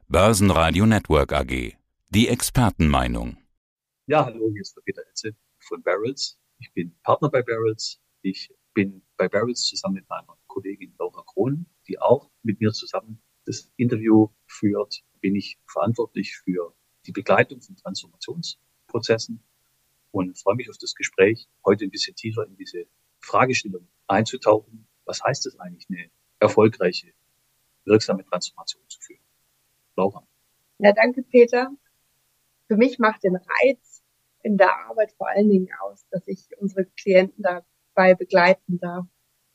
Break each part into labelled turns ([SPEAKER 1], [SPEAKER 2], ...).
[SPEAKER 1] Börsenradio Network AG. Die Expertenmeinung.
[SPEAKER 2] Ja, hallo, hier ist der Peter Etze von Barrels. Ich bin Partner bei Barrels. Ich bin bei Barrels zusammen mit meiner Kollegin Laura Krohn, die auch mit mir zusammen das Interview führt. Bin ich verantwortlich für die Begleitung von Transformationsprozessen und freue mich auf das Gespräch, heute ein bisschen tiefer in diese Fragestellung einzutauchen. Was heißt es eigentlich, eine erfolgreiche, wirksame Transformation zu führen? Laura.
[SPEAKER 3] Ja, danke, Peter. Für mich macht den Reiz in der Arbeit vor allen Dingen aus, dass ich unsere Klienten dabei begleiten darf,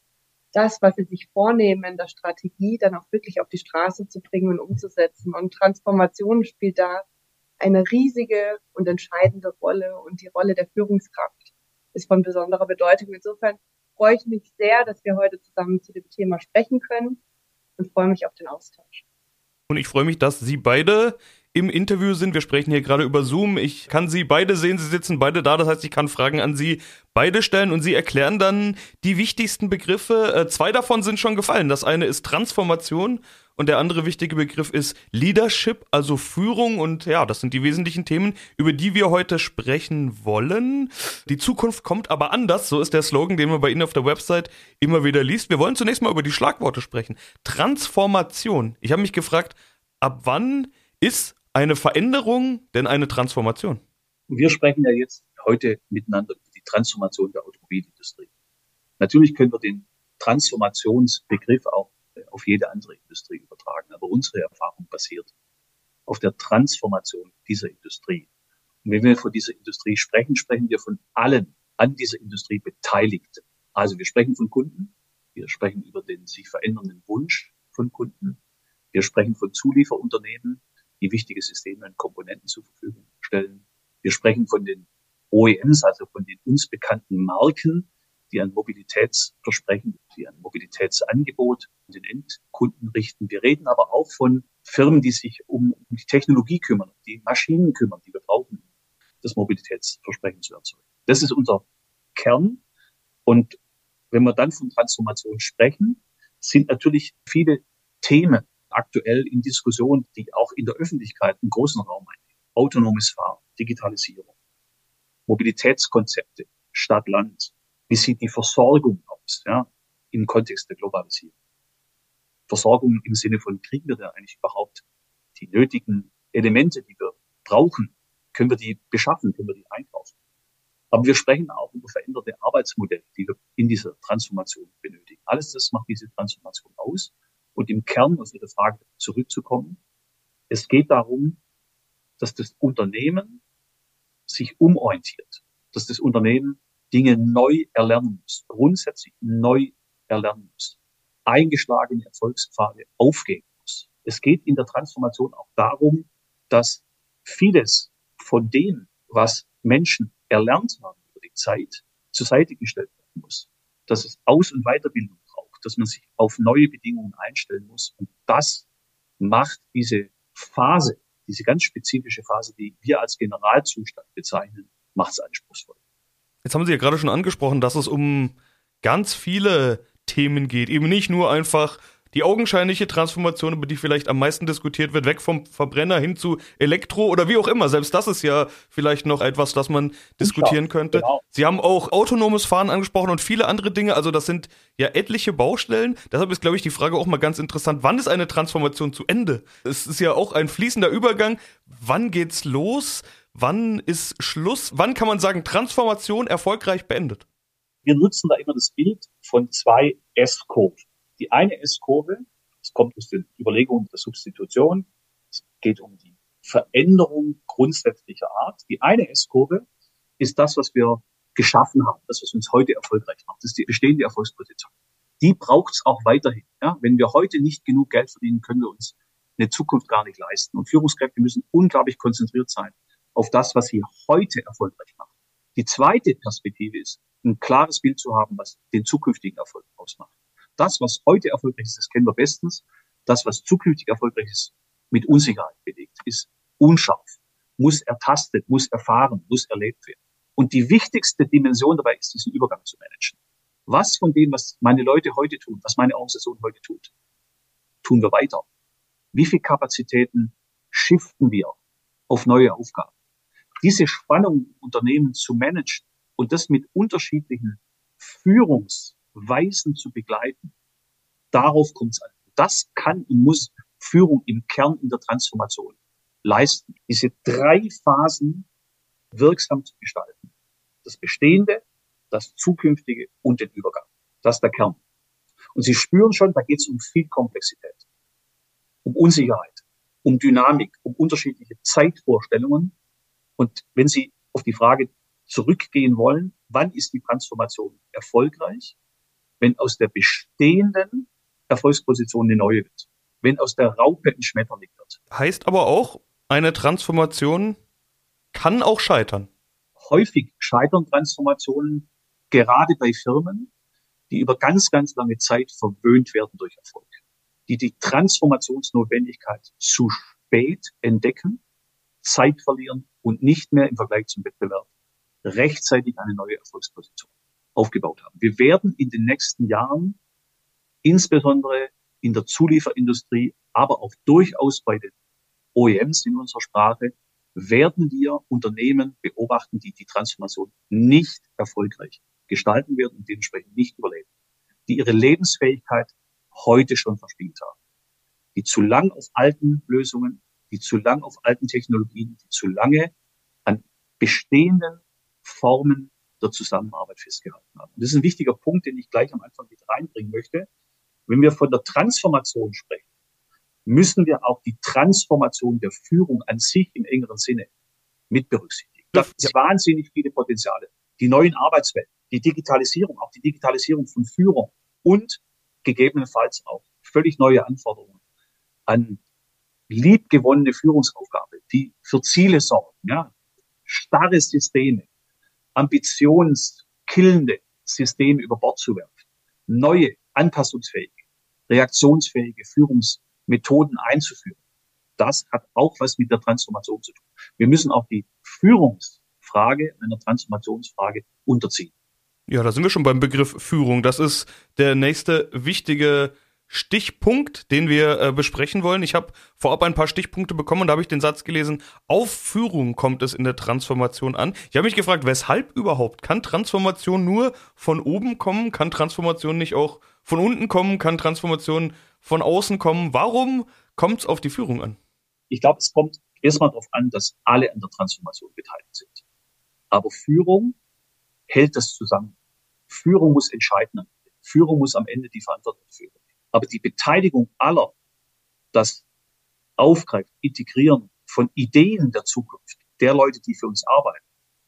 [SPEAKER 3] das, was sie sich vornehmen in der Strategie, dann auch wirklich auf die Straße zu bringen und umzusetzen. Und Transformation spielt da eine riesige und entscheidende Rolle. Und die Rolle der Führungskraft ist von besonderer Bedeutung. Insofern freue ich mich sehr, dass wir heute zusammen zu dem Thema sprechen können und freue mich auf den Austausch.
[SPEAKER 4] Und ich freue mich, dass Sie beide im Interview sind. Wir sprechen hier gerade über Zoom. Ich kann Sie beide sehen, Sie sitzen beide da. Das heißt, ich kann Fragen an Sie beide stellen und Sie erklären dann die wichtigsten Begriffe. 2 davon sind schon gefallen. Das eine ist Transformation und der andere wichtige Begriff ist Leadership, also Führung. Und ja, das sind die wesentlichen Themen, über die wir heute sprechen wollen. Die Zukunft kommt aber anders. So ist der Slogan, den man bei Ihnen auf der Website immer wieder liest. Wir wollen zunächst mal über die Schlagworte sprechen. Transformation. Ich habe mich gefragt, ab wann ist eine Veränderung denn eine Transformation?
[SPEAKER 2] Wir sprechen ja jetzt heute miteinander über die Transformation der Automobilindustrie. Natürlich können wir den Transformationsbegriff auch auf jede andere Industrie übertragen, aber unsere Erfahrung basiert auf der Transformation dieser Industrie. Und wenn wir von dieser Industrie sprechen, sprechen wir von allen an dieser Industrie Beteiligten. Also wir sprechen von Kunden, wir sprechen über den sich verändernden Wunsch von Kunden, wir sprechen von Zulieferunternehmen, die wichtige Systeme und Komponenten zur Verfügung stellen. Wir sprechen von den OEMs, also von den uns bekannten Marken, die ein Mobilitätsversprechen, die ein Mobilitätsangebot an den Endkunden richten. Wir reden aber auch von Firmen, die sich um die Technologie kümmern, die Maschinen kümmern, die wir brauchen, das Mobilitätsversprechen zu erzeugen. Das ist unser Kern. Und wenn wir dann von Transformation sprechen, sind natürlich viele Themen aktuell in Diskussion, die auch in der Öffentlichkeit einen großen Raum einnehmen. Autonomes Fahren, Digitalisierung, Mobilitätskonzepte, Stadt-Land. Wie sieht die Versorgung aus, ja, im Kontext der Globalisierung? Versorgung im Sinne von, kriegen wir da eigentlich überhaupt die nötigen Elemente, die wir brauchen? Können wir die beschaffen? Können wir die einkaufen? Aber wir sprechen auch über veränderte Arbeitsmodelle, die wir in dieser Transformation benötigen. Alles das macht diese Transformation aus. Und im Kern, um auf Ihre Frage zurückzukommen, es geht darum, dass das Unternehmen sich umorientiert, dass das Unternehmen Dinge neu erlernen muss, grundsätzlich neu erlernen muss, eingeschlagene Erfolgspfade aufgeben muss. Es geht in der Transformation auch darum, dass vieles von dem, was Menschen erlernt haben über die Zeit, zur Seite gestellt werden muss, dass es Aus- und Weiterbildung braucht, dass man sich auf neue Bedingungen einstellen muss. Und das macht diese Phase, diese ganz spezifische Phase, die wir als Generalzustand bezeichnen, macht es anspruchsvoll.
[SPEAKER 4] Jetzt haben Sie ja gerade schon angesprochen, dass es um ganz viele Themen geht. Eben nicht nur einfach die augenscheinliche Transformation, über die vielleicht am meisten diskutiert wird, weg vom Verbrenner hin zu Elektro oder wie auch immer. Selbst das ist ja vielleicht noch etwas, das man diskutieren könnte. Genau. Sie haben auch autonomes Fahren angesprochen und viele andere Dinge. Also das sind ja etliche Baustellen. Deshalb ist, glaube ich, die Frage auch mal ganz interessant. Wann ist eine Transformation zu Ende? Es ist ja auch ein fließender Übergang. Wann geht's los? Wann ist Schluss? Wann kann man sagen, Transformation erfolgreich beendet?
[SPEAKER 2] Wir nutzen da immer das Bild von 2 S-Kurven. Die eine S-Kurve, das kommt aus den Überlegungen der Substitution, es geht um die Veränderung grundsätzlicher Art. Die eine S-Kurve ist das, was wir geschaffen haben, das, was uns heute erfolgreich macht. Das ist die bestehende Erfolgsposition. Die braucht es auch weiterhin. Ja? Wenn wir heute nicht genug Geld verdienen, können wir uns eine Zukunft gar nicht leisten. Und Führungskräfte müssen unglaublich konzentriert sein auf das, was sie heute erfolgreich macht. Die zweite Perspektive ist, ein klares Bild zu haben, was den zukünftigen Erfolg ausmacht. Das, was heute erfolgreich ist, das kennen wir bestens. Das, was zukünftig erfolgreich ist, mit Unsicherheit belegt, ist unscharf, muss ertastet, muss erfahren, muss erlebt werden. Und die wichtigste Dimension dabei ist, diesen Übergang zu managen. Was von dem, was meine Leute heute tun, was meine Organisation heute tut, tun wir weiter? Wie viele Kapazitäten shiften wir auf neue Aufgaben. Diese Spannung im Unternehmen zu managen und das mit unterschiedlichen Führungsweisen zu begleiten, darauf kommt es an. Das kann und muss Führung im Kern in der Transformation leisten, diese 3 Phasen wirksam zu gestalten. Das Bestehende, das Zukünftige und den Übergang. Das ist der Kern. Und Sie spüren schon, da geht es um viel Komplexität, um Unsicherheit, um Dynamik, um unterschiedliche Zeitvorstellungen. Und wenn Sie auf die Frage zurückgehen wollen, wann ist die Transformation erfolgreich? Wenn aus der bestehenden Erfolgsposition eine neue wird. Wenn aus der Raupe ein Schmetterling wird.
[SPEAKER 4] Heißt aber auch, eine Transformation kann auch scheitern.
[SPEAKER 2] Häufig scheitern Transformationen gerade bei Firmen, die über ganz, ganz lange Zeit verwöhnt werden durch Erfolg. Die Transformationsnotwendigkeit zu spät entdecken, Zeit verlieren und nicht mehr im Vergleich zum Wettbewerb rechtzeitig eine neue Erfolgsposition aufgebaut haben. Wir werden in den nächsten Jahren insbesondere in der Zulieferindustrie, aber auch durchaus bei den OEMs in unserer Sprache, werden wir Unternehmen beobachten, die die Transformation nicht erfolgreich gestalten werden und dementsprechend nicht überleben, die ihre Lebensfähigkeit heute schon verspielt haben, die zu lang auf alten Lösungen, die zu lang auf alten Technologien, die zu lange an bestehenden Formen der Zusammenarbeit festgehalten haben. Und das ist ein wichtiger Punkt, den ich gleich am Anfang mit reinbringen möchte. Wenn wir von der Transformation sprechen, müssen wir auch die Transformation der Führung an sich im engeren Sinne mit berücksichtigen. Da gibt es wahnsinnig viele Potenziale. Die neuen Arbeitswelten, die Digitalisierung, auch die Digitalisierung von Führung und gegebenenfalls auch völlig neue Anforderungen an liebgewonnene Führungsaufgabe, die für Ziele sorgen, ja, starre Systeme, ambitionskillende Systeme über Bord zu werfen, neue, anpassungsfähige, reaktionsfähige Führungsmethoden einzuführen. Das hat auch was mit der Transformation zu tun. Wir müssen auch die Führungsfrage einer Transformationsfrage unterziehen.
[SPEAKER 4] Ja, da sind wir schon beim Begriff Führung. Das ist der nächste wichtige Stichpunkt, den wir besprechen wollen. Ich habe vorab ein paar Stichpunkte bekommen und da habe ich den Satz gelesen, auf Führung kommt es in der Transformation an. Ich habe mich gefragt, weshalb überhaupt? Kann Transformation nur von oben kommen? Kann Transformation nicht auch von unten kommen? Kann Transformation von außen kommen? Warum kommt es auf die Führung an?
[SPEAKER 2] Ich glaube, es kommt erstmal darauf an, dass alle an der Transformation beteiligt sind. Aber Führung hält das zusammen. Führung muss entscheiden. Führung muss am Ende die Verantwortung führen. Aber die Beteiligung aller, das Aufgreifen, Integrieren von Ideen der Zukunft, der Leute, die für uns arbeiten,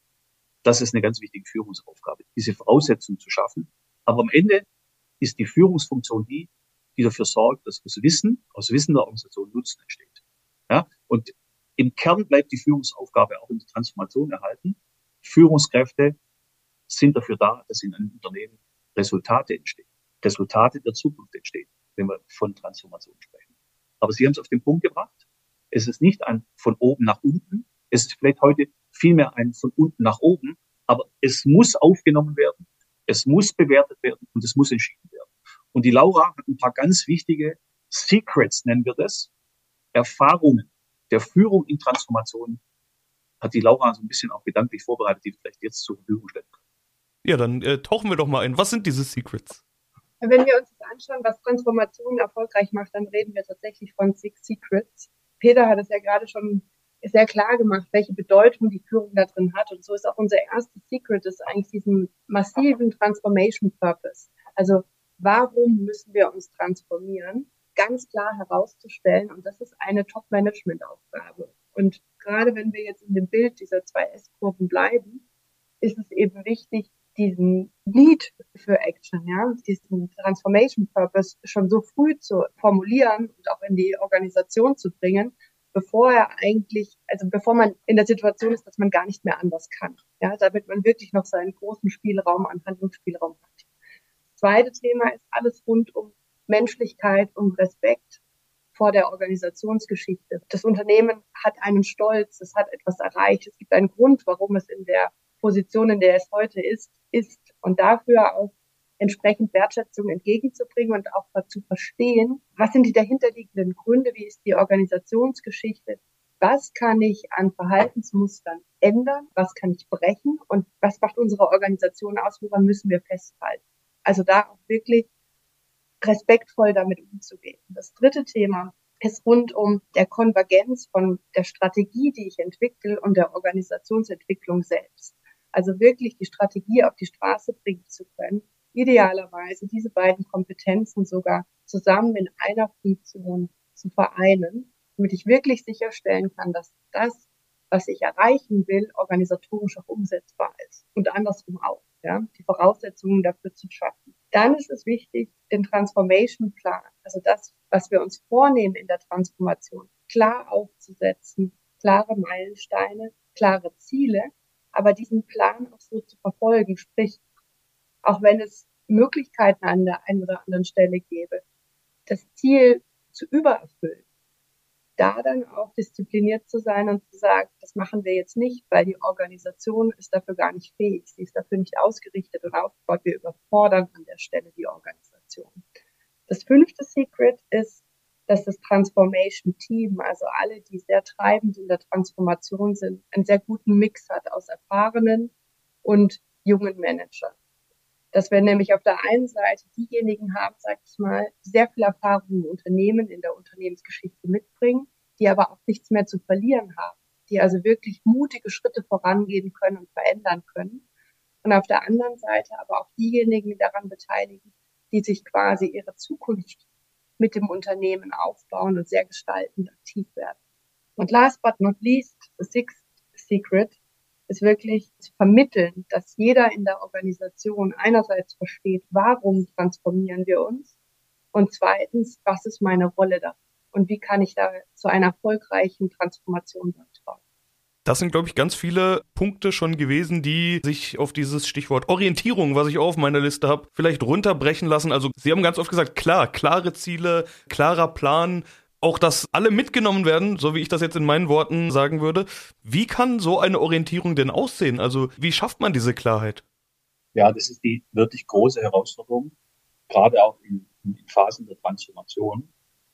[SPEAKER 2] das ist eine ganz wichtige Führungsaufgabe, diese Voraussetzungen zu schaffen. Aber am Ende ist die Führungsfunktion die dafür sorgt, dass aus Wissen der Organisation Nutzen entsteht. Ja? Und im Kern bleibt die Führungsaufgabe auch in der Transformation erhalten. Führungskräfte sind dafür da, dass in einem Unternehmen Resultate entstehen. Resultate der Zukunft entstehen, wenn wir von Transformation sprechen. Aber Sie haben es auf den Punkt gebracht. Es ist nicht ein von oben nach unten. Es ist vielleicht heute vielmehr ein von unten nach oben. Aber es muss aufgenommen werden. Es muss bewertet werden und es muss entschieden werden. Und die Laura hat ein paar ganz wichtige Secrets, nennen wir das, Erfahrungen der Führung in Transformation, hat die Laura so ein bisschen auch gedanklich vorbereitet, die vielleicht jetzt zur Verfügung stellen kann.
[SPEAKER 4] Ja, dann tauchen wir doch mal ein. Was sind diese Secrets?
[SPEAKER 3] Wenn wir uns das anschauen, was Transformation erfolgreich macht, dann reden wir tatsächlich von 6 Secrets. Peter hat es ja gerade schon sehr klar gemacht, welche Bedeutung die Führung da drin hat. Und so ist auch unser erstes Secret, ist eigentlich diesen massiven Transformation Purpose. Also warum müssen wir uns transformieren? Ganz klar herauszustellen. Und das ist eine Top-Management-Aufgabe. Und gerade wenn wir jetzt in dem Bild dieser 2 S-Kurven bleiben, ist es eben wichtig, diesen Need für Action, ja, diesen Transformation Purpose schon so früh zu formulieren und auch in die Organisation zu bringen, bevor man in der Situation ist, dass man gar nicht mehr anders kann, ja, damit man wirklich noch seinen großen Spielraum an Handlungsspielraum hat. Das zweite Thema ist alles rund um Menschlichkeit und Respekt vor der Organisationsgeschichte. Das Unternehmen hat einen Stolz, es hat etwas erreicht, es gibt einen Grund, warum es in der Position, in der es heute ist und dafür auch entsprechend Wertschätzung entgegenzubringen und auch zu verstehen, was sind die dahinterliegenden Gründe, wie ist die Organisationsgeschichte, Was kann ich an Verhaltensmustern ändern? Was kann ich brechen? Und was macht unsere Organisation aus? Woran müssen wir festhalten? Also da auch wirklich respektvoll damit umzugehen. Das dritte Thema ist rund um der Konvergenz von der Strategie, die ich entwickle, und der Organisationsentwicklung selbst. Also wirklich die Strategie auf die Straße bringen zu können. Idealerweise diese beiden Kompetenzen sogar zusammen in einer Funktion zu vereinen, damit ich wirklich sicherstellen kann, dass das, was ich erreichen will, organisatorisch auch umsetzbar ist. Und andersrum auch, ja, die Voraussetzungen dafür zu schaffen. Dann ist es wichtig, den Transformation-Plan, also das, was wir uns vornehmen in der Transformation, klar aufzusetzen, klare Meilensteine, klare Ziele, aber diesen Plan auch so zu verfolgen, sprich, auch wenn es Möglichkeiten an der einen oder anderen Stelle gäbe, das Ziel zu übererfüllen, da dann auch diszipliniert zu sein und zu sagen, das machen wir jetzt nicht, weil die Organisation ist dafür gar nicht fähig, sie ist dafür nicht ausgerichtet und aufgebaut, wir überfordern an der Stelle die Organisation. Das 5. Secret ist, dass das Transformation Team, also alle, die sehr treibend in der Transformation sind, einen sehr guten Mix hat aus erfahrenen und jungen Managern. Dass wir nämlich auf der einen Seite diejenigen haben, sag ich mal, die sehr viel Erfahrung im Unternehmen, in der Unternehmensgeschichte mitbringen, die aber auch nichts mehr zu verlieren haben, die also wirklich mutige Schritte vorangehen können und verändern können. Und auf der anderen Seite aber auch diejenigen, die daran beteiligen, die sich quasi ihre Zukunft mit dem Unternehmen aufbauen und sehr gestaltend aktiv werden. Und last but not least, the 6th Secret ist wirklich zu vermitteln, dass jeder in der Organisation einerseits versteht, warum transformieren wir uns, und zweitens, was ist meine Rolle da und wie kann ich da zu einer erfolgreichen Transformation beitragen.
[SPEAKER 4] Das sind, glaube ich, ganz viele Punkte schon gewesen, die sich auf dieses Stichwort Orientierung, was ich auch auf meiner Liste habe, vielleicht runterbrechen lassen. Also Sie haben ganz oft gesagt, klar, klare Ziele, klarer Plan, auch dass alle mitgenommen werden, so wie ich das jetzt in meinen Worten sagen würde. Wie kann so eine Orientierung denn aussehen? Also wie schafft man diese Klarheit?
[SPEAKER 2] Ja, das ist die wirklich große Herausforderung. Gerade auch in Phasen der Transformation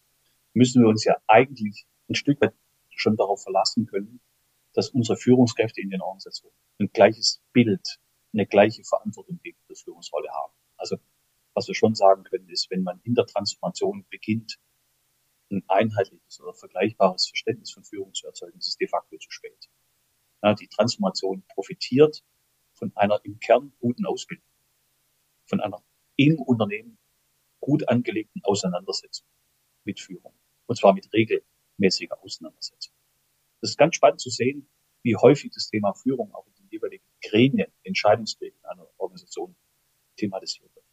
[SPEAKER 2] müssen wir uns ja eigentlich ein Stück weit schon darauf verlassen können, dass unsere Führungskräfte in den Organisationen ein gleiches Bild, eine gleiche Verantwortung gegen die Führungsrolle haben. Also was wir schon sagen können, ist, wenn man in der Transformation beginnt, ein einheitliches oder vergleichbares Verständnis von Führung zu erzeugen, ist es de facto zu spät. Ja, die Transformation profitiert von einer im Kern guten Ausbildung, von einer im Unternehmen gut angelegten Auseinandersetzung mit Führung. Und zwar mit regelmäßiger Auseinandersetzung. Das ist ganz spannend zu sehen, wie häufig das Thema Führung auch in den jeweiligen Gremien, Entscheidungsgremien einer Organisation thematisiert wird.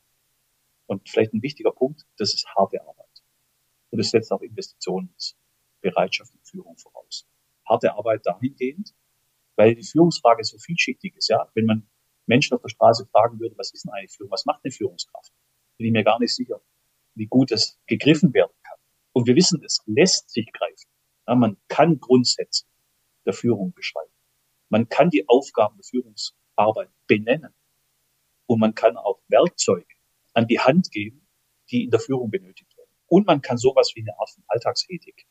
[SPEAKER 2] Und vielleicht ein wichtiger Punkt, das ist harte Arbeit. Und es setzt auch Investitionsbereitschaft und Führung voraus. Harte Arbeit dahingehend, weil die Führungsfrage so vielschichtig ist. Ja, wenn man Menschen auf der Straße fragen würde, was ist denn eigentlich Führung? Was macht eine Führungskraft? Bin ich mir gar nicht sicher, wie gut es gegriffen werden kann. Und wir wissen, es lässt sich greifen. Ja, man kann Grundsätze der Führung beschreiben. Man kann die Aufgaben der Führungsarbeit benennen. Und man kann auch Werkzeuge an die Hand geben, die in der Führung benötigt werden. Und man kann sowas wie eine Art von Alltagsethik,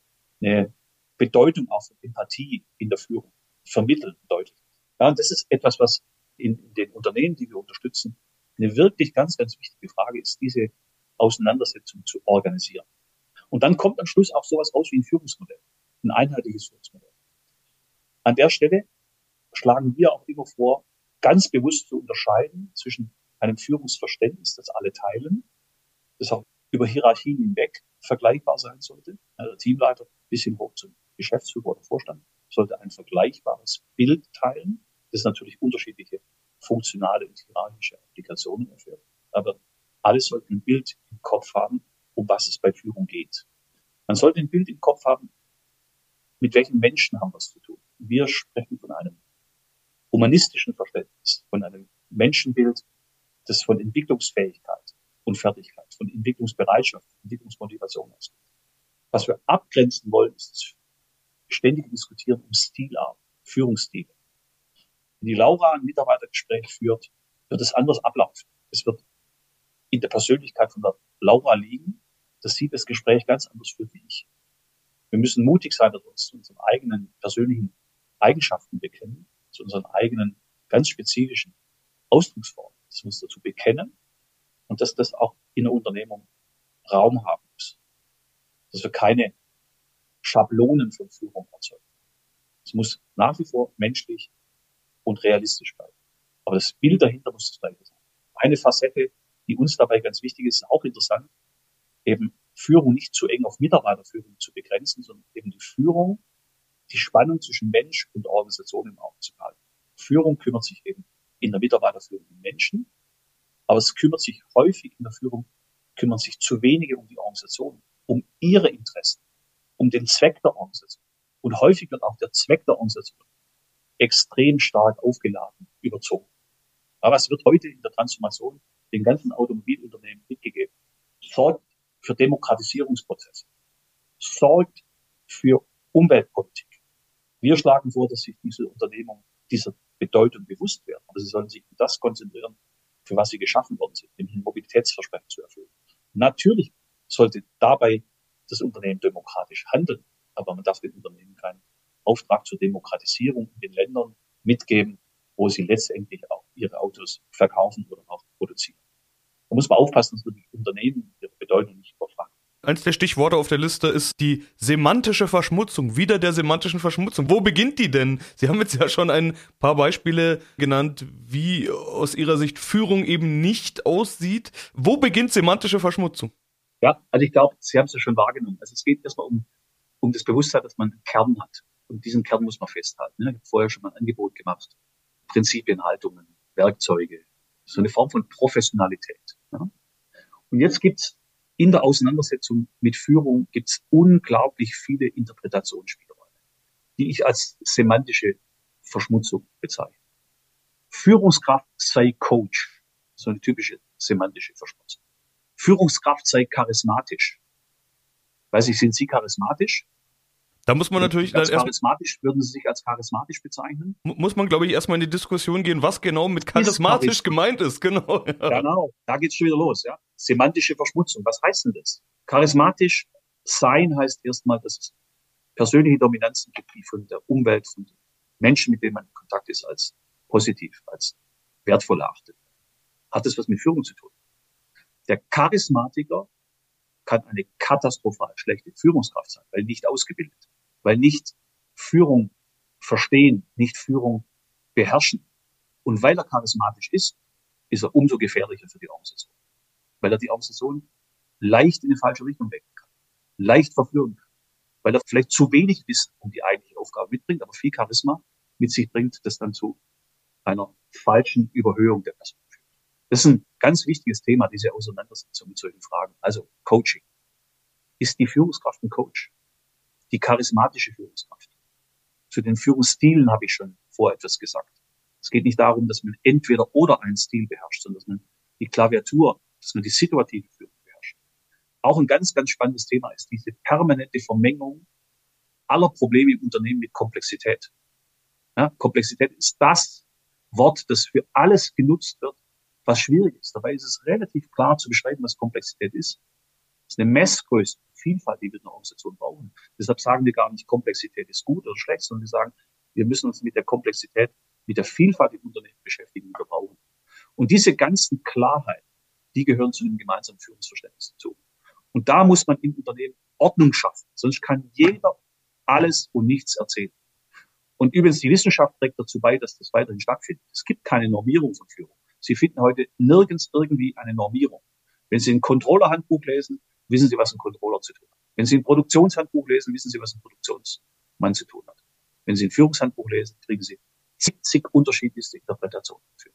[SPEAKER 2] eine Bedeutung auch von Empathie in der Führung vermitteln, deutlich. Ja, und das ist etwas, was in den Unternehmen, die wir unterstützen, eine wirklich ganz, ganz wichtige Frage ist, diese Auseinandersetzung zu organisieren. Und dann kommt am Schluss auch sowas raus wie ein Führungsmodell, ein einheitliches Führungsmodell. An der Stelle schlagen wir auch immer vor, ganz bewusst zu unterscheiden zwischen einem Führungsverständnis, das alle teilen, das auch über Hierarchien hinweg vergleichbar sein sollte. Also der Teamleiter bis hin hoch zum Geschäftsführer oder Vorstand sollte ein vergleichbares Bild teilen, das natürlich unterschiedliche funktionale und hierarchische Applikationen erfährt. Aber alle sollten ein Bild im Kopf haben, um was es bei Führung geht. Man sollte ein Bild im Kopf haben, mit welchen Menschen haben wir es zu tun. Wir sprechen von einem humanistischen Verständnis, von einem Menschenbild, das von Entwicklungsfähigkeit und Fertigkeit, von Entwicklungsbereitschaft, Entwicklungsmotivation ausgeht. Was wir abgrenzen wollen, ist das ständige Diskutieren um Stilart, Führungsstile. Wenn die Laura ein Mitarbeitergespräch führt, wird es anders ablaufen. Es wird in der Persönlichkeit von der Laura liegen, dass sie das Gespräch ganz anders führt wie ich. Wir müssen mutig sein, dass wir uns zu unseren eigenen persönlichen Eigenschaften bekennen, zu unseren eigenen ganz spezifischen Ausdrucksformen. Dass wir uns dazu bekennen und dass das auch in der Unternehmung Raum haben muss. Dass wir keine Schablonen von Führung erzeugen. Es muss nach wie vor menschlich und realistisch bleiben. Aber das Bild dahinter muss das gleiche sein. Eine Facette, die uns dabei ganz wichtig ist, auch interessant, eben Führung nicht zu eng auf Mitarbeiterführung zu begrenzen, sondern eben die Führung, die Spannung zwischen Mensch und Organisation im Auge zu behalten. Führung kümmert sich eben in der Mitarbeiterführung um Menschen, aber es kümmert sich häufig in der Führung, kümmern sich zu wenige um die Organisation, um ihre Interessen, um den Zweck der Organisation. Und häufig wird auch der Zweck der Organisation extrem stark aufgeladen, überzogen. Aber es wird heute in der Transformation den ganzen Automobilunternehmen mitgegeben. Sorgt für Demokratisierungsprozesse. Sorgt für Umweltpolitik. Wir schlagen vor, dass sich diese Unternehmungen dieser Bedeutung bewusst werden. Aber sie sollen sich auf das konzentrieren, für was sie geschaffen worden sind, nämlich ein Mobilitätsversprechen zu erfüllen. Natürlich sollte dabei das Unternehmen demokratisch handeln, aber man darf den Unternehmen keinen Auftrag zur Demokratisierung in den Ländern mitgeben, wo sie letztendlich auch ihre Autos verkaufen oder auch produzieren. Da muss man aufpassen, dass wir die Unternehmen ihre Bedeutung nicht überfragen.
[SPEAKER 4] Eins der Stichworte auf der Liste ist die semantische Verschmutzung, wieder der semantischen Verschmutzung. Wo beginnt die denn? Sie haben jetzt ja schon ein paar Beispiele genannt, wie aus Ihrer Sicht Führung eben nicht aussieht. Wo beginnt semantische Verschmutzung?
[SPEAKER 2] Ja, also ich glaube, Sie haben es ja schon wahrgenommen. Also es geht erstmal um das Bewusstsein, dass man einen Kern hat. Und diesen Kern muss man festhalten. Ich habe vorher schon mal ein Angebot gemacht. Prinzipien, Haltungen, Werkzeuge. So eine Form von Professionalität. Und jetzt gibt's in der Auseinandersetzung mit Führung gibt's unglaublich viele Interpretationsspielräume, die ich als semantische Verschmutzung bezeichne. Führungskraft sei Coach. So eine typische semantische Verschmutzung. Führungskraft sei charismatisch. Weiß ich, sind Sie charismatisch?
[SPEAKER 4] Da muss man natürlich
[SPEAKER 2] als charismatisch, würden Sie sich als charismatisch bezeichnen?
[SPEAKER 4] Muss man, glaube ich, erstmal in die Diskussion gehen, was genau mit charismatisch gemeint ist. Genau. Ja.
[SPEAKER 2] Genau, da geht's schon wieder los. Ja. Semantische Verschmutzung, was heißt denn das? Charismatisch sein heißt erstmal, dass es persönliche Dominanzen gibt, die von der Umwelt, von den Menschen, mit denen man in Kontakt ist, als positiv, als wertvoll erachtet. Hat das was mit Führung zu tun? Der Charismatiker kann eine katastrophal schlechte Führungskraft sein, weil nicht ausgebildet, weil nicht Führung verstehen, nicht Führung beherrschen. Und weil er charismatisch ist er umso gefährlicher für die Organisation. Weil er die Organisation leicht in eine falsche Richtung lenken kann, leicht verführen kann, weil er vielleicht zu wenig Wissen um die eigentliche Aufgabe mitbringt, aber viel Charisma mit sich bringt, das dann zu einer falschen Überhöhung der Person führt. Das ist ein ganz wichtiges Thema, diese Auseinandersetzung mit solchen Fragen. Also Coaching. Ist die Führungskraft ein Coach? Die charismatische Führungskraft. Zu den Führungsstilen habe ich schon vorher etwas gesagt. Es geht nicht darum, dass man entweder oder einen Stil beherrscht, sondern dass man die Klaviatur, dass man die situative Führung beherrscht. Auch ein ganz, ganz spannendes Thema ist diese permanente Vermengung aller Probleme im Unternehmen mit Komplexität. Ja, Komplexität ist das Wort, das für alles genutzt wird, was schwierig ist. Dabei ist es relativ klar zu beschreiben, was Komplexität ist. Das ist eine Messgröße, Vielfalt, die wir in der Organisation brauchen. Deshalb sagen wir gar nicht, Komplexität ist gut oder schlecht, sondern wir sagen, wir müssen uns mit der Komplexität, mit der Vielfalt im Unternehmen beschäftigen, die wir brauchen. Und diese ganzen Klarheiten, die gehören zu einem gemeinsamen Führungsverständnis dazu. Und da muss man im Unternehmen Ordnung schaffen. Sonst kann jeder alles und nichts erzählen. Und übrigens, die Wissenschaft trägt dazu bei, dass das weiterhin stattfindet. Es gibt keine Normierung von Führung. Sie finden heute nirgends irgendwie eine Normierung. Wenn Sie ein Controller-Handbuch lesen, wissen Sie, was ein Controller zu tun hat. Wenn Sie ein Produktionshandbuch lesen, wissen Sie, was ein Produktionsmann zu tun hat. Wenn Sie ein Führungshandbuch lesen, kriegen Sie zig unterschiedlichste Interpretationen dafür.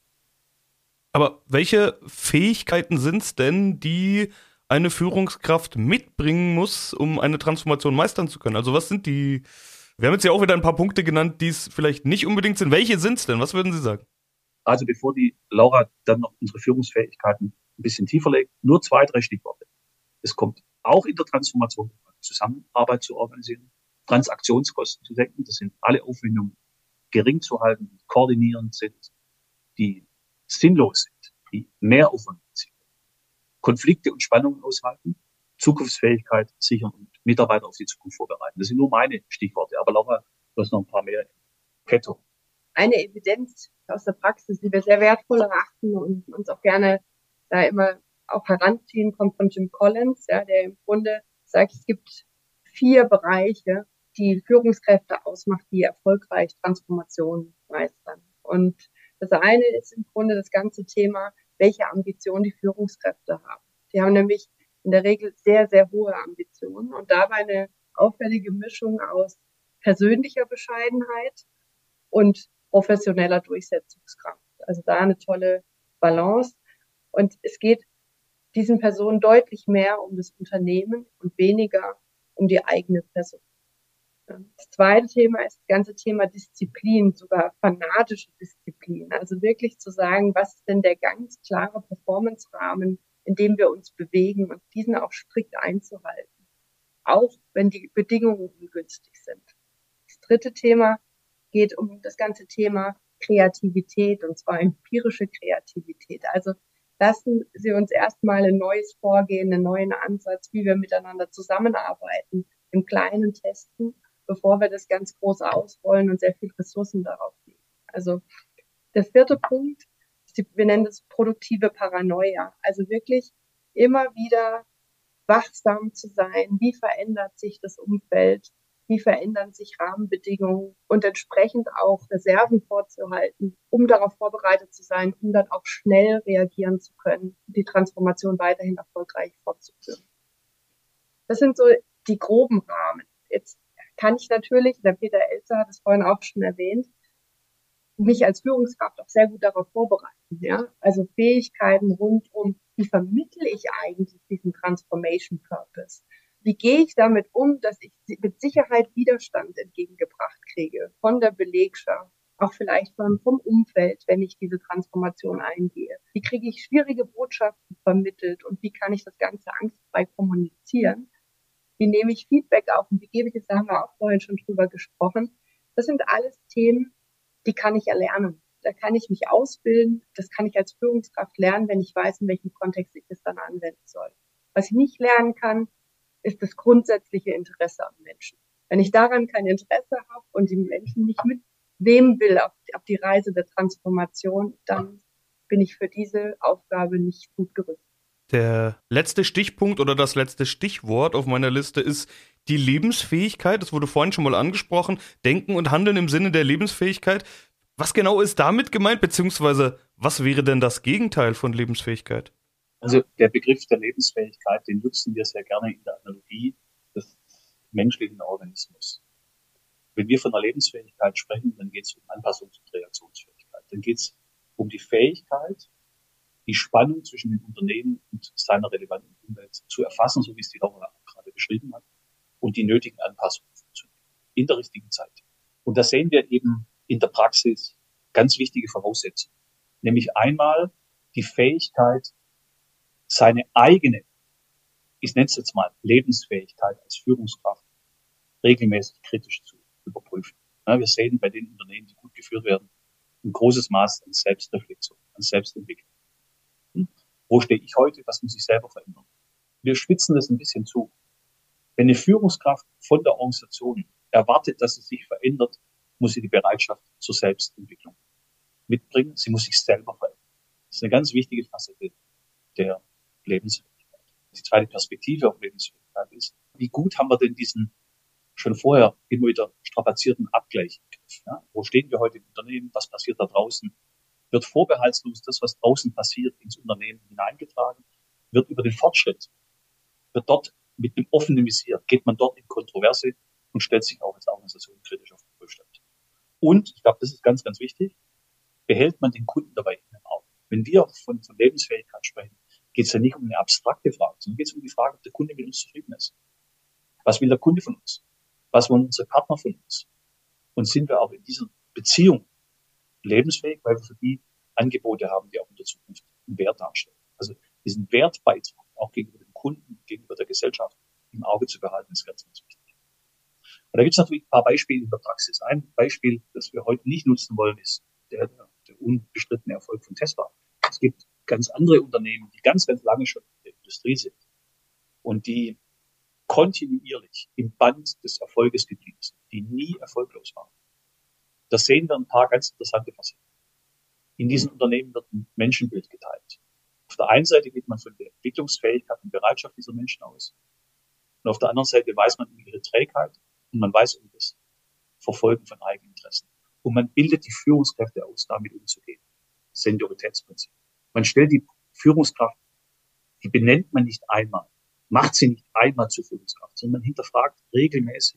[SPEAKER 4] Aber welche Fähigkeiten sind es denn, die eine Führungskraft mitbringen muss, um eine Transformation meistern zu können? Also was sind die, wir haben jetzt ja auch wieder ein paar Punkte genannt, die es vielleicht nicht unbedingt sind. Welche sind es denn? Was würden Sie sagen?
[SPEAKER 2] Also bevor die Laura dann noch unsere Führungsfähigkeiten ein bisschen tiefer legt, nur 2, 3 Stichworte. Es kommt auch in der Transformation Zusammenarbeit zu organisieren, Transaktionskosten zu senken. Das sind alle Aufwendungen gering zu halten, die koordinierend sind, die sinnlos sind, die Mehraufwand sind. Konflikte und Spannungen aushalten, Zukunftsfähigkeit sichern und Mitarbeiter auf die Zukunft vorbereiten. Das sind nur meine Stichworte, aber Laura, du hast noch ein paar mehr. Petto.
[SPEAKER 3] Eine Evidenz aus der Praxis, die wir sehr wertvoll erachten und uns auch gerne da immer auch heranziehen, kommt von Jim Collins, ja, der im Grunde sagt, es gibt 4 Bereiche, die Führungskräfte ausmacht, die erfolgreich Transformation meistern. Und das eine ist im Grunde das ganze Thema, welche Ambitionen die Führungskräfte haben. Die haben nämlich in der Regel sehr, sehr hohe Ambitionen und dabei eine auffällige Mischung aus persönlicher Bescheidenheit und professioneller Durchsetzungskraft. Also da eine tolle Balance. Und es geht diesen Personen deutlich mehr um das Unternehmen und weniger um die eigene Person. Das zweite Thema ist das ganze Thema Disziplin, sogar fanatische Disziplin. Also wirklich zu sagen, was ist denn der ganz klare Performance-Rahmen, in dem wir uns bewegen und diesen auch strikt einzuhalten, auch wenn die Bedingungen ungünstig sind. Das dritte Thema geht um das ganze Thema Kreativität, und zwar empirische Kreativität. Also lassen Sie uns erstmal ein neues Vorgehen, einen neuen Ansatz, wie wir miteinander zusammenarbeiten, im Kleinen testen, bevor wir das ganz groß ausrollen und sehr viel Ressourcen darauf legen. Also der vierte Punkt, wir nennen das produktive Paranoia. Also wirklich immer wieder wachsam zu sein, wie verändert sich das Umfeld, wie verändern sich Rahmenbedingungen und entsprechend auch Reserven vorzuhalten, um darauf vorbereitet zu sein, um dann auch schnell reagieren zu können, die Transformation weiterhin erfolgreich fortzuführen. Das sind so die groben Rahmen. Jetzt kann ich natürlich, der Peter Elzer hat es vorhin auch schon erwähnt, mich als Führungskraft auch sehr gut darauf vorbereiten. Ja? Also Fähigkeiten rund um, wie vermittle ich eigentlich diesen Transformation Purpose? Wie gehe ich damit um, dass ich mit Sicherheit Widerstand entgegengebracht kriege von der Belegschaft, auch vielleicht vom Umfeld, wenn ich diese Transformation eingehe? Wie kriege ich schwierige Botschaften vermittelt und wie kann ich das Ganze angstfrei kommunizieren? Wie nehme ich Feedback auf und wie gebe ich es, da haben wir auch vorhin schon drüber gesprochen. Das sind alles Themen, die kann ich erlernen. Da kann ich mich ausbilden. Das kann ich als Führungskraft lernen, wenn ich weiß, in welchem Kontext ich das dann anwenden soll. Was ich nicht lernen kann, ist das grundsätzliche Interesse am Menschen. Wenn ich daran kein Interesse habe und die Menschen nicht mitnehmen will auf die Reise der Transformation, dann bin ich für diese Aufgabe nicht gut gerüstet.
[SPEAKER 4] Der letzte Stichpunkt oder das letzte Stichwort auf meiner Liste ist die Lebensfähigkeit. Das wurde vorhin schon mal angesprochen. Denken und Handeln im Sinne der Lebensfähigkeit. Was genau ist damit gemeint, beziehungsweise was wäre denn das Gegenteil von Lebensfähigkeit?
[SPEAKER 2] Also der Begriff der Lebensfähigkeit, den nutzen wir sehr gerne in der Analogie des menschlichen Organismus. Wenn wir von der Lebensfähigkeit sprechen, dann geht es um Anpassungs- und Reaktionsfähigkeit. Dann geht es um die Fähigkeit, die Spannung zwischen dem Unternehmen und seiner relevanten Umwelt zu erfassen, so wie es die Laura auch gerade beschrieben hat, und die nötigen Anpassungen vorzunehmen, in der richtigen Zeit. Und da sehen wir eben in der Praxis ganz wichtige Voraussetzungen, nämlich einmal die Fähigkeit, seine eigene, ich nenne es jetzt mal Lebensfähigkeit als Führungskraft, regelmäßig kritisch zu überprüfen. Ja, wir sehen bei den Unternehmen, die gut geführt werden, ein großes Maß an Selbstreflexion, an Selbstentwicklung. Wo stehe ich heute? Was muss ich selber verändern? Wir spitzen das ein bisschen zu. Wenn eine Führungskraft von der Organisation erwartet, dass sie sich verändert, muss sie die Bereitschaft zur Selbstentwicklung mitbringen. Sie muss sich selber verändern. Das ist eine ganz wichtige Facette der Lebensfähigkeit. Die zweite Perspektive auf Lebensfähigkeit ist, wie gut haben wir denn diesen schon vorher immer wieder strapazierten Abgleich im Griff? Ja? Wo stehen wir heute im Unternehmen? Was passiert da draußen? Wird vorbehaltslos das, was draußen passiert, ins Unternehmen hineingetragen? Wird über den Fortschritt, wird dort mit einem offenen Visier, geht man dort in Kontroverse und stellt sich auch als Organisation kritisch auf den Prüfstand. Und, ich glaube, das ist ganz, ganz wichtig, behält man den Kunden dabei in den Augen. Wenn wir von Lebensfähigkeit sprechen, geht es ja nicht um eine abstrakte Frage, sondern geht es um die Frage, ob der Kunde mit uns zufrieden ist. Was will der Kunde von uns? Was wollen unsere Partner von uns? Und sind wir auch in dieser Beziehung lebensfähig, weil wir für die Angebote haben, die auch in der Zukunft einen Wert darstellen. Also diesen Wertbeitrag auch gegenüber dem Kunden, gegenüber der Gesellschaft im Auge zu behalten, ist ganz, ganz wichtig. Und da gibt es natürlich ein paar Beispiele in der Praxis. Ein Beispiel, das wir heute nicht nutzen wollen, ist der unbestrittene Erfolg von Tesla. Es gibt ganz andere Unternehmen, die ganz, ganz lange schon in der Industrie sind und die kontinuierlich im Band des Erfolges geblieben sind, die nie erfolglos waren. Da sehen wir ein paar ganz interessante Facetten. In diesen Unternehmen wird ein Menschenbild geteilt. Auf der einen Seite geht man von der Entwicklungsfähigkeit und Bereitschaft dieser Menschen aus. Und auf der anderen Seite weiß man um ihre Trägheit und man weiß um das Verfolgen von eigenen Interessen. Und man bildet die Führungskräfte aus, damit umzugehen. Senioritätsprinzip. Man stellt die Führungskraft, die benennt man nicht einmal, macht sie nicht einmal zur Führungskraft, sondern man hinterfragt regelmäßig,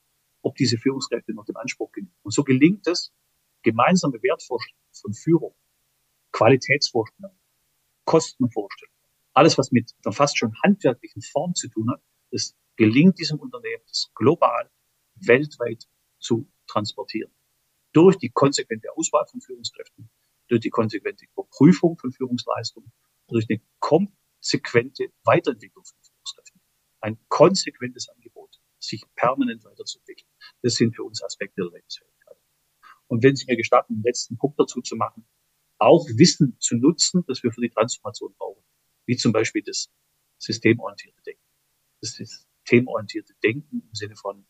[SPEAKER 2] ob diese Führungskräfte noch dem Anspruch genügen. Und so gelingt es, gemeinsame Wertvorstellungen von Führung, Qualitätsvorstellungen, Kostenvorstellungen, alles, was mit einer fast schon handwerklichen Form zu tun hat, das gelingt diesem Unternehmen, das global, weltweit zu transportieren. Durch die konsequente Auswahl von Führungskräften, durch die konsequente Überprüfung von Führungsleistungen, durch eine konsequente Weiterentwicklung von Führungskräften. Ein konsequentes Angebot, sich permanent weiterzuentwickeln. Das sind für uns Aspekte der Lebensfähigkeit. Und wenn Sie mir gestatten, einen letzten Punkt dazu zu machen, auch Wissen zu nutzen, das wir für die Transformation brauchen. Wie zum Beispiel das systemorientierte Denken. Das systemorientierte Denken im Sinne von,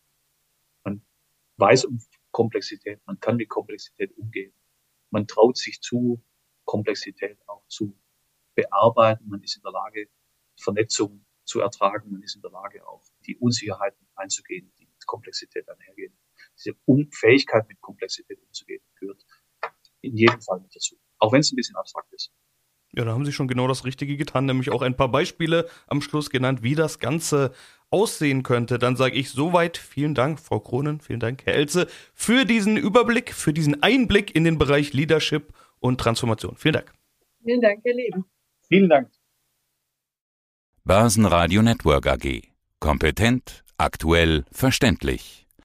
[SPEAKER 2] man weiß um Komplexität, man kann mit Komplexität umgehen. Man traut sich zu, Komplexität auch zu bearbeiten. Man ist in der Lage, Vernetzung zu ertragen. Man ist in der Lage, auch die Unsicherheiten einzugehen, die mit Komplexität einhergehen. Diese Fähigkeit, mit Komplexität umzugehen, gehört in jedem Fall mit dazu. Auch wenn es ein bisschen abstrakt ist.
[SPEAKER 4] Ja, da haben Sie schon genau das Richtige getan, nämlich auch ein paar Beispiele am Schluss genannt, wie das Ganze aussehen könnte. Dann sage ich soweit vielen Dank, Frau Kronen, vielen Dank, Herr Elze, für diesen Überblick, für diesen Einblick in den Bereich Leadership und Transformation. Vielen Dank.
[SPEAKER 3] Vielen Dank, ihr Lieben.
[SPEAKER 2] Vielen Dank.
[SPEAKER 1] Börsenradio Network AG. Kompetent, aktuell, verständlich.